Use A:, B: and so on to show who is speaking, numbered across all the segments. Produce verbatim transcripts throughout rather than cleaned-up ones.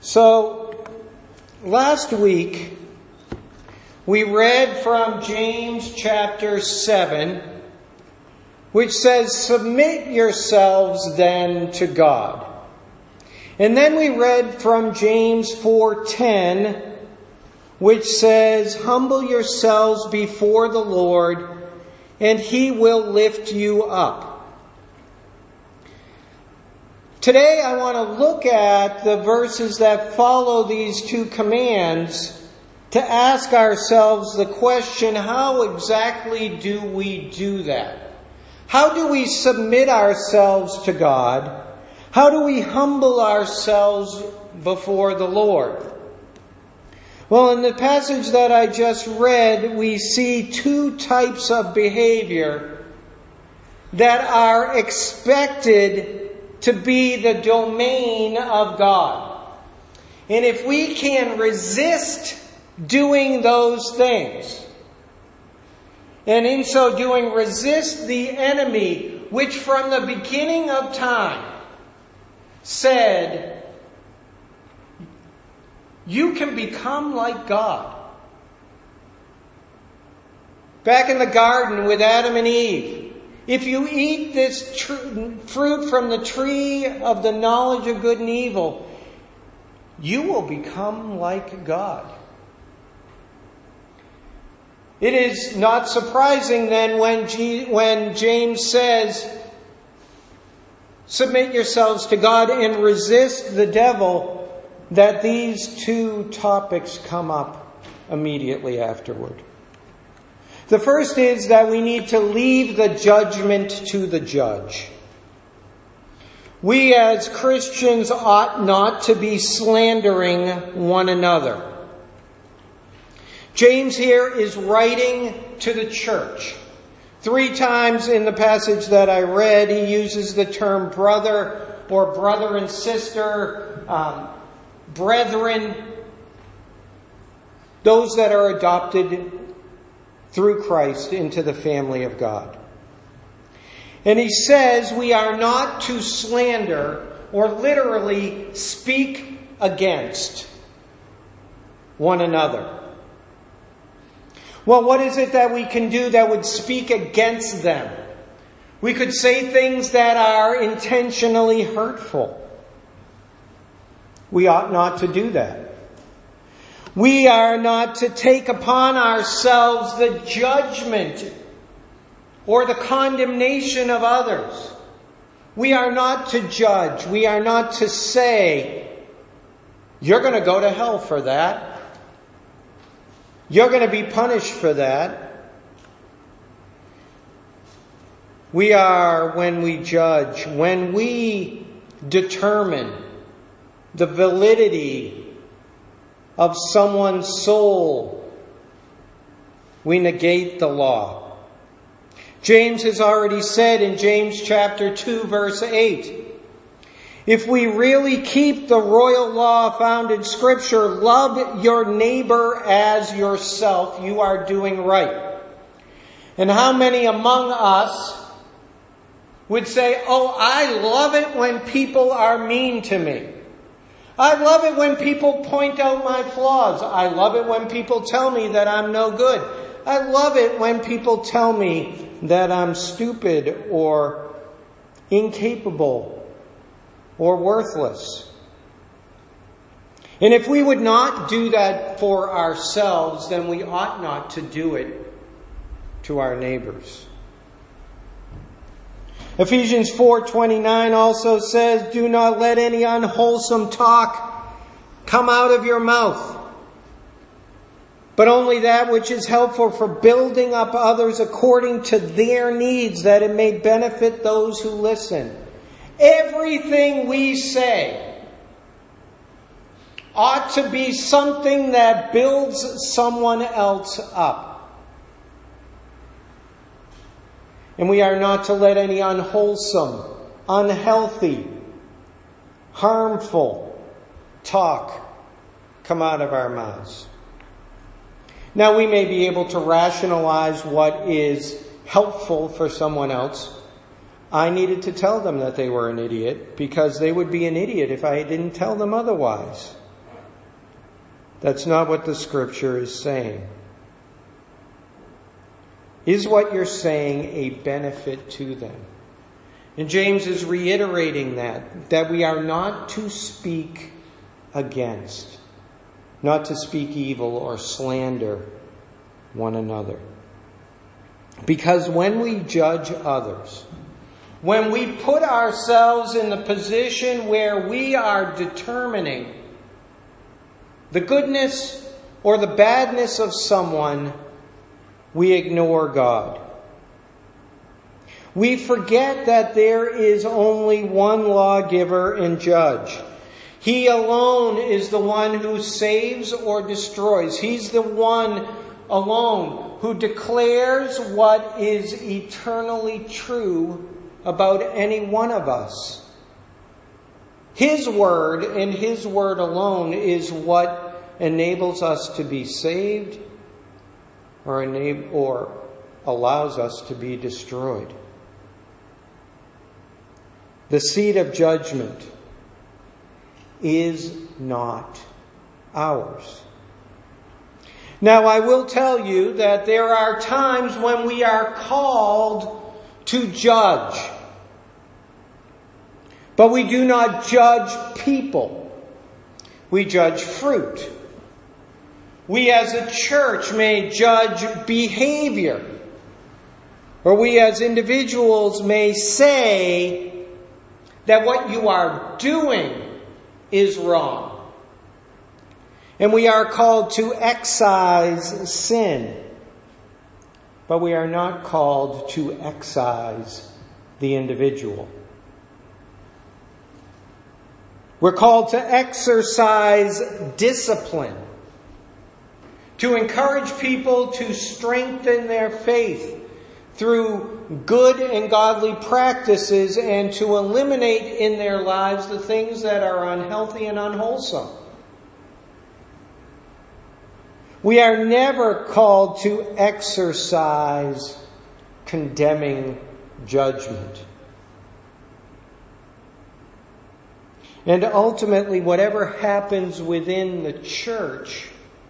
A: So, last week, we read from James chapter seven, which says, "Submit yourselves then to God." And then we read from James four ten, which says, "Humble yourselves before the Lord, and He will lift you up." Today I want to look at the verses that follow these two commands to ask ourselves the question, how exactly do we do that? How do we submit ourselves to God? How do we humble ourselves before the Lord? Well, in the passage that I just read, we see two types of behavior that are expected to be the domain of God. And if we can resist doing those things, and in so doing resist the enemy, which from the beginning of time said, you can become like God. Back in the garden with Adam and Eve, if you eat this tr- fruit from the tree of the knowledge of good and evil, you will become like God. It is not surprising then when, G- when James says, "Submit yourselves to God and resist the devil," that these two topics come up immediately afterward. The first is that we need to leave the judgment to the judge. We as Christians ought not to be slandering one another. James here is writing to the church. Three times in the passage that I read, he uses the term brother or brother and sister, um, brethren, those that are adopted through Christ into the family of God. And he says we are not to slander or literally speak against one another. Well, what is it that we can do that would speak against them? We could say things that are intentionally hurtful. We ought not to do that. We are not to take upon ourselves the judgment or the condemnation of others. We are not to judge. We are not to say, "You're going to go to hell for that. You're going to be punished for that." We are, when we judge, when we determine the validity of someone's soul, we negate the law. James has already said in James chapter two, verse eight, if we really keep the royal law found in Scripture, love your neighbor as yourself, you are doing right. And how many among us would say, "Oh, I love it when people are mean to me. I love it when people point out my flaws. I love it when people tell me that I'm no good. I love it when people tell me that I'm stupid or incapable or worthless." And if we would not do that for ourselves, then we ought not to do it to our neighbors. Ephesians four twenty-nine also says, "Do not let any unwholesome talk come out of your mouth, but only that which is helpful for building up others according to their needs, that it may benefit those who listen." Everything we say ought to be something that builds someone else up. And we are not to let any unwholesome, unhealthy, harmful talk come out of our mouths. Now, we may be able to rationalize what is helpful for someone else. I needed to tell them that they were an idiot because they would be an idiot if I didn't tell them otherwise. That's not what the Scripture is saying. Is what you're saying a benefit to them? And James is reiterating that, that we are not to speak against, not to speak evil or slander one another. Because when we judge others, when we put ourselves in the position where we are determining the goodness or the badness of someone, we ignore God. We forget that there is only one lawgiver and judge. He alone is the one who saves or destroys. He's the one alone who declares what is eternally true about any one of us. His word and His word alone is what enables us to be saved or, enab- or allows us to be destroyed. The seat of judgment is not ours. Now, I will tell you that there are times when we are called to judge. But we do not judge people. We judge fruit. We as a church may judge behavior. Or we as individuals may say that what you are doing is wrong. And we are called to excise sin. But we are not called to excise the individual. We're called to exercise discipline, to encourage people to strengthen their faith through good and godly practices and to eliminate in their lives the things that are unhealthy and unwholesome. We are never called to exercise condemning judgment. And ultimately, whatever happens within the church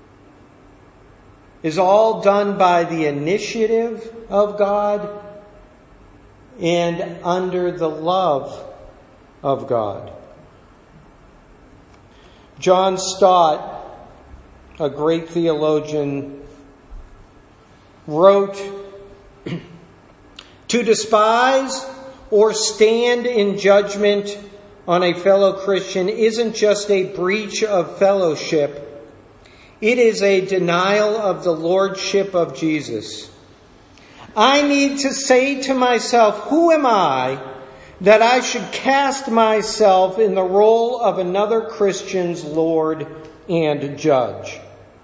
A: is all done by the initiative of God and under the love of God. John Stott, a great theologian, wrote, "To despise or stand in judgment on a fellow Christian isn't just a breach of fellowship. It is a denial of the lordship of Jesus. I need to say to myself, who am I that I should cast myself in the role of another Christian's Lord and judge?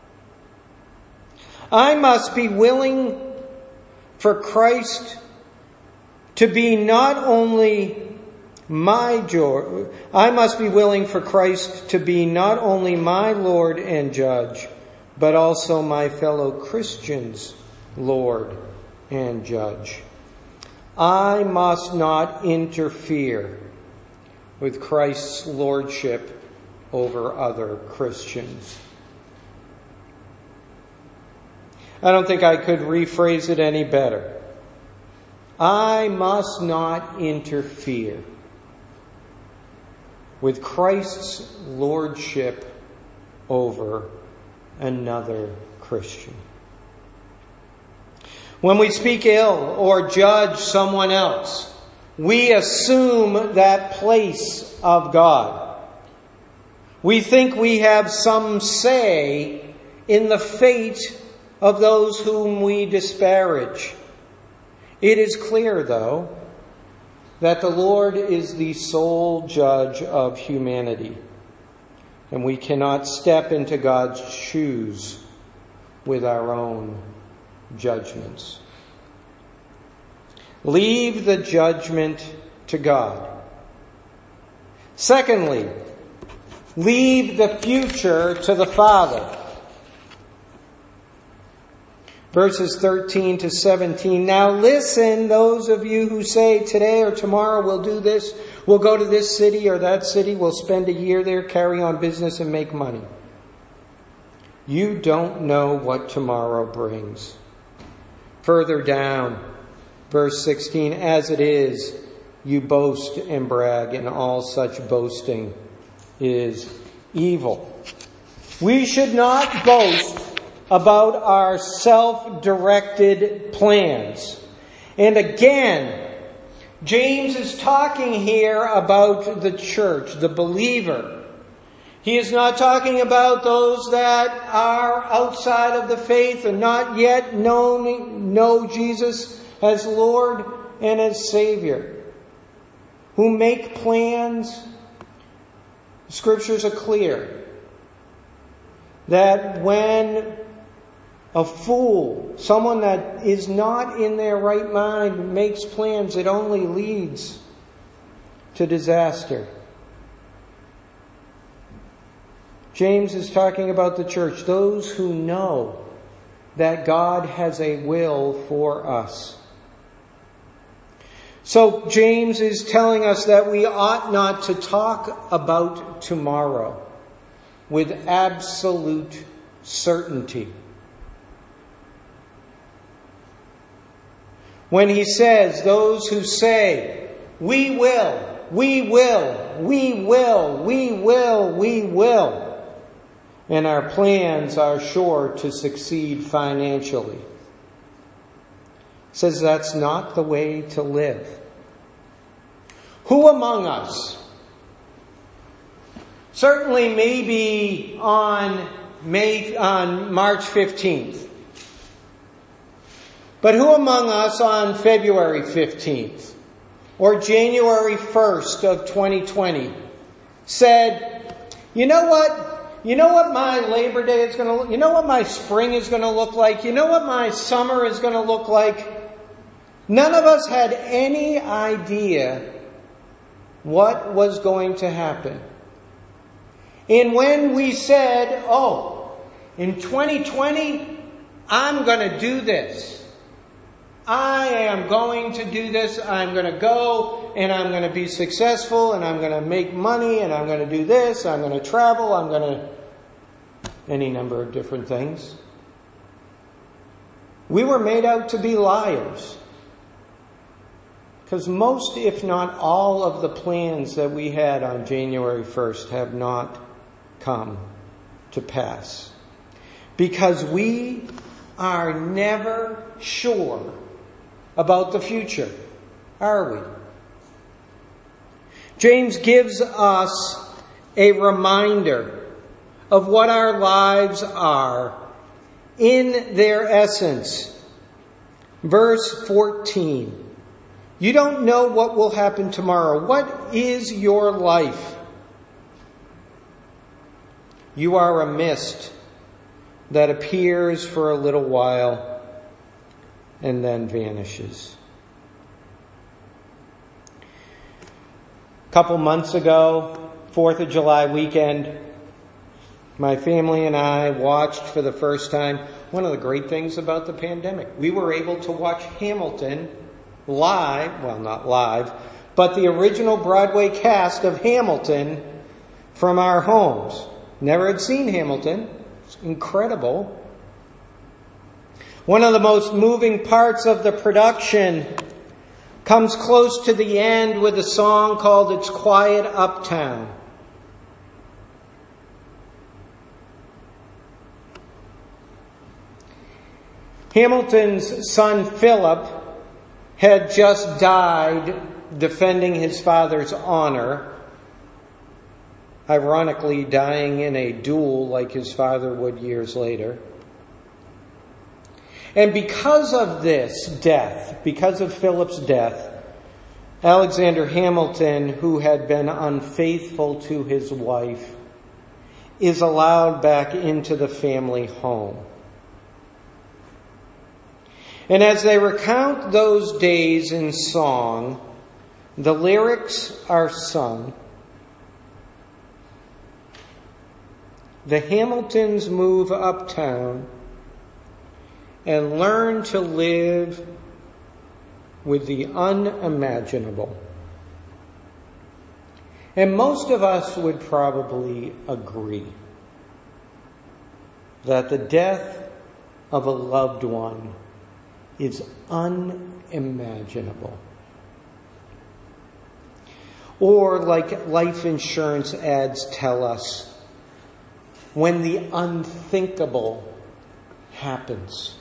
A: I must be willing for Christ to be not only my joy. I must be willing for Christ to be not only my Lord and judge, but also my fellow Christians' Lord and judge. I must not interfere with Christ's lordship over other Christians." I don't think I could rephrase it any better. I must not interfere with Christ's lordship over another Christian. When we speak ill or judge someone else, we assume that place of God. We think we have some say in the fate of those whom we disparage. It is clear, though, that the Lord is the sole judge of humanity, and we cannot step into God's shoes with our own judgments. Leave the judgment to God. Secondly, leave the future to the Father. Verses thirteen to seventeen. Now listen, those of you who say today or tomorrow we'll do this, we'll go to this city or that city, we'll spend a year there, carry on business and make money. You don't know what tomorrow brings. Further down, verse sixteen, as it is, you boast and brag, and all such boasting is evil. We should not boast about our self-directed plans. And again, James is talking here about the church, the believer. He is not talking about those that are outside of the faith and not yet know, know Jesus as Lord and as Savior, who make plans. The scriptures are clear that when a fool, someone that is not in their right mind, makes plans, it only leads to disaster. James is talking about the church, those who know that God has a will for us. So James is telling us that we ought not to talk about tomorrow with absolute certainty. When he says, those who say, we will, we will, we will, we will, we will, and our plans are sure to succeed financially, says that's not the way to live. Who among us, certainly maybe on May on March fifteenth, but who among us on February fifteenth or January first of twenty twenty said, you know what? You know what my Labor Day is going to look, you know what my spring is going to look like? You know what my summer is going to look like? None of us had any idea what was going to happen. And when we said, oh, in twenty twenty, I'm going to do this. I am going to do this. I'm going to go and I'm going to be successful and I'm going to make money and I'm going to do this. I'm going to travel. I'm going to... any number of different things. We were made out to be liars. Because most, if not all, of the plans that we had on January first have not come to pass. Because we are never sure about the future, are we? James gives us a reminder of what our lives are in their essence. Verse fourteen. You don't know what will happen tomorrow. What is your life? You are a mist that appears for a little while and then vanishes. A couple months ago, fourth of July weekend, my family and I watched for the first time one of the great things about the pandemic. We were able to watch Hamilton live, well, not live, but the original Broadway cast of Hamilton from our homes. Never had seen Hamilton. It's incredible. One of the most moving parts of the production comes close to the end with a song called It's Quiet Uptown. Hamilton's son Philip had just died defending his father's honor, ironically dying in a duel like his father would years later. And because of this death, because of Philip's death, Alexander Hamilton, who had been unfaithful to his wife, is allowed back into the family home. And as they recount those days in song, the lyrics are sung. The Hamiltons move uptown and learn to live with the unimaginable. And most of us would probably agree. that the death of a loved one is unimaginable. Or, like life insurance ads tell us, when the unthinkable happens.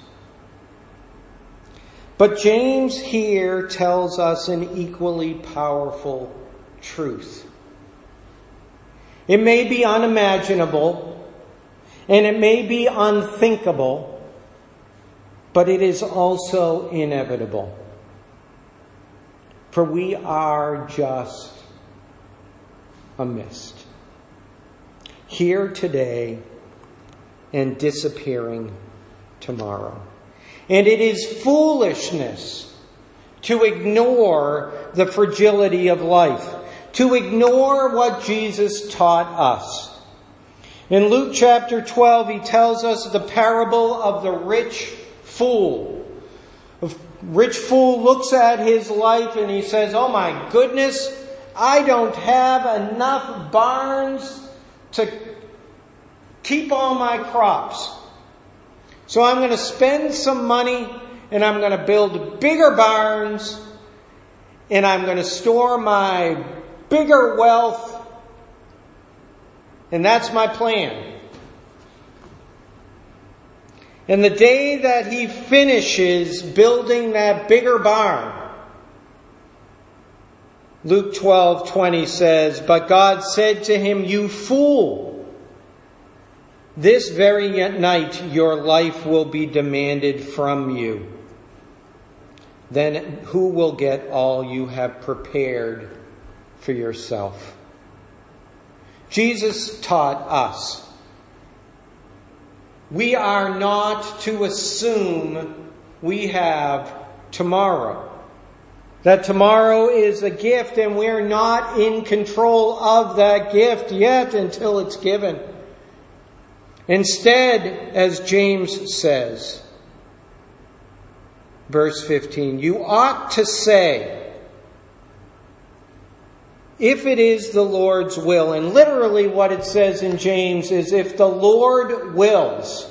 A: But James here tells us an equally powerful truth. It may be unimaginable, and it may be unthinkable, but it is also inevitable. For we are just a mist, here today and disappearing tomorrow. And it is foolishness to ignore the fragility of life, to ignore what Jesus taught us. In Luke chapter twelve, he tells us the parable of the rich fool. The rich fool looks at his life and he says, "Oh my goodness, I don't have enough barns to keep all my crops. So I'm going to spend some money and I'm going to build bigger barns and I'm going to store my bigger wealth. And that's my plan." And the day that he finishes building that bigger barn, Luke twelve twenty says, "But God said to him, 'You fool, this very night your life will be demanded from you. Then who will get all you have prepared for yourself?'" Jesus taught us we are not to assume we have tomorrow. That tomorrow is a gift and we're not in control of that gift yet until it's given. Instead, as James says, verse fifteen, you ought to say, "If it is the Lord's will," and literally what it says in James is, "if the Lord wills."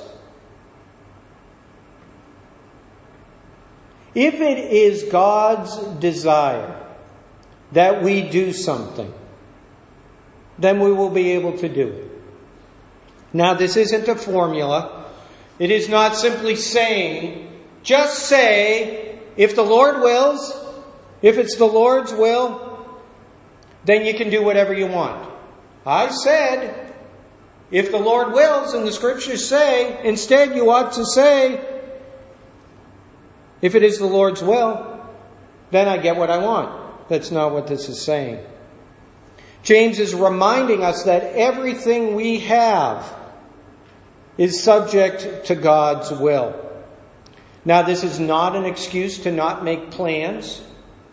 A: If it is God's desire that we do something, then we will be able to do it. Now, this isn't a formula. It is not simply saying, just say, "If the Lord wills," if it's the Lord's will, then you can do whatever you want. I said, if the Lord wills, and the scriptures say, instead you ought to say, "If it is the Lord's will, then I get what I want." That's not what this is saying. James is reminding us that everything we have is subject to God's will. Now, this is not an excuse to not make plans.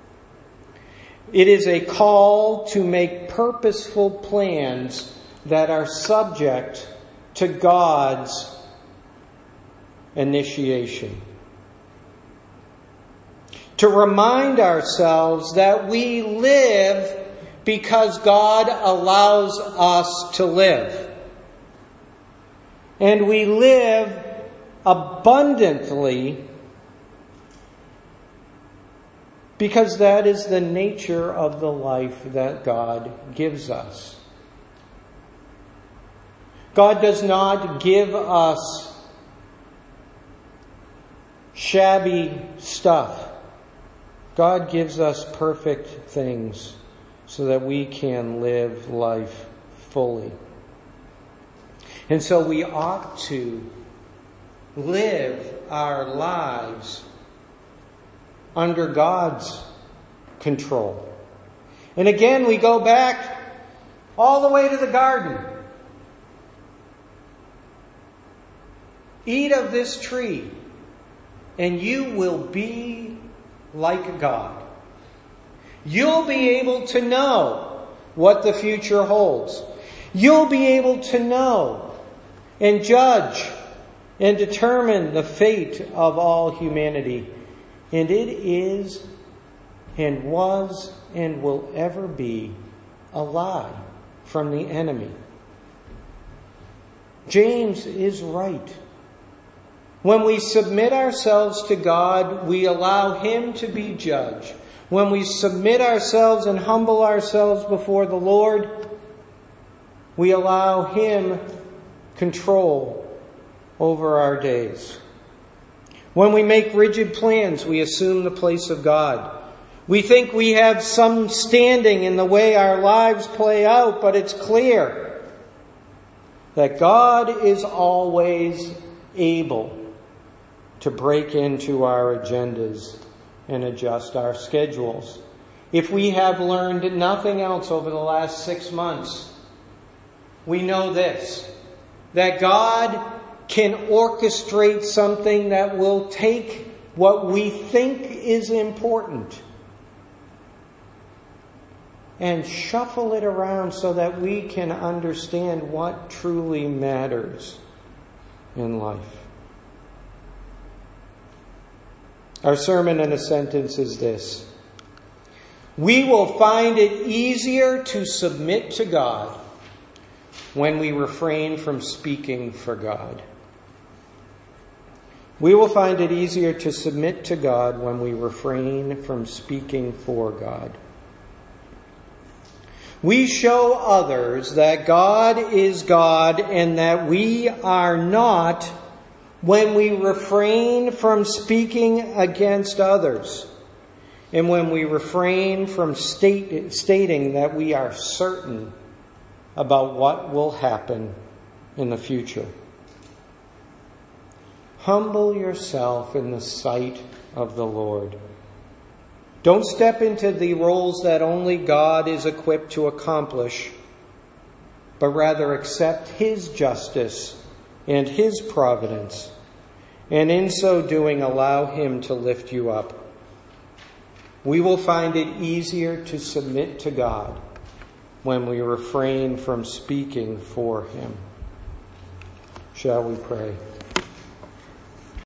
A: It is a call to make purposeful plans that are subject to God's initiation. To remind ourselves that we live because God allows us to live. And we live abundantly because that is the nature of the life that God gives us. God does not give us shabby stuff. God gives us perfect things so that we can live life fully. And so we ought to live our lives under God's control. And again, we go back all the way to the garden. Eat of this tree, and you will be like God. You'll be able to know what the future holds. You'll be able to know and judge and determine the fate of all humanity. And it is and was and will ever be a lie from the enemy. James is right. When we submit ourselves to God, we allow Him to be judge. When we submit ourselves and humble ourselves before the Lord, we allow Him control over our days. When we make rigid plans, we assume the place of God. We think we have some standing in the way our lives play out, but it's clear that God is always able to break into our agendas and adjust our schedules. If we have learned nothing else over the last six months, we know this, that God can orchestrate something that will take what we think is important and shuffle it around so that we can understand what truly matters in life. Our sermon in a sentence is this: we will find it easier to submit to God when we refrain from speaking for God. We will find it easier to submit to God when we refrain from speaking for God. We show others that God is God and that we are not when we refrain from speaking against others and when we refrain from state, stating that we are certain about what will happen in the future. Humble yourself in the sight of the Lord. Don't step into the roles that only God is equipped to accomplish, but rather accept His justice and His providence, and in so doing allow Him to lift you up. We will find it easier to submit to God when we refrain from speaking for Him. Shall we pray?